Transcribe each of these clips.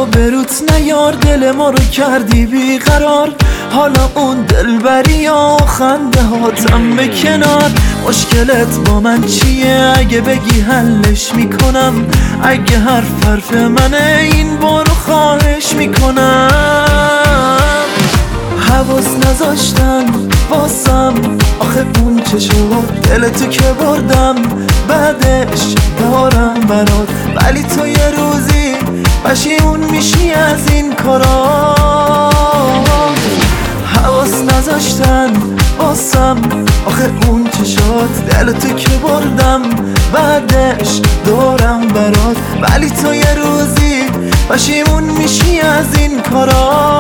بروت نیار، دل ما رو کردی بیقرار. حالا اون دلبری ها و خنده هاتم به کنار. مشکلت با من چیه؟ اگه بگی حلش میکنم. اگه حرف منه این بارو خواهش میکنم. حواس نذاشتن واسم، آخه اون چه شد؟ دل تو که بردم بعدش دارم برات، ولی تو یه روزی پشیمون میشی از این کارا. حواس نذاشتن واسم، آخه اون چه شد؟ دل تو که بردم بعدش دارم برات، ولی تو یه روزی پشیمون میشی از این کارا.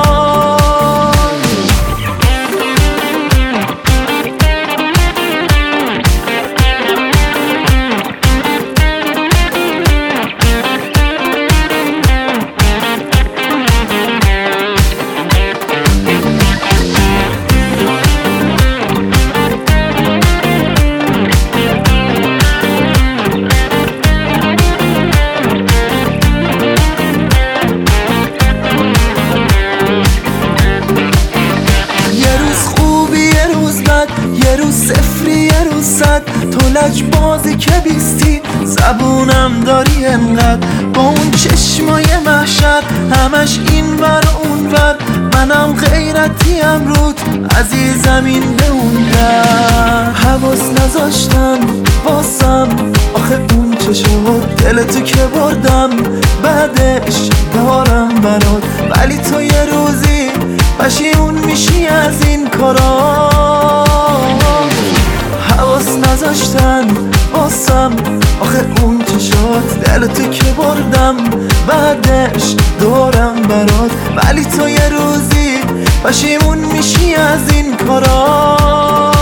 یه روز صفری یه روز صد، تو لج بازی که بیستی زبونم داری انقدر. با اون چشمای محشر همش این ور اون ور، منم غیرتیم رود عزیزم این به اون در. حواس نذاشتن واسم، آخه اون چه شد؟ دل تو که بردم بعدش دارم برات، ولی تو یه روزی پشیمون میشی از این کارا. حواس نذاشتن واسم، آخه اون چه شد؟ دل تو که بردم بعدش دارم برات، ولی تو یه روزی پشیمون میشی از این کارا.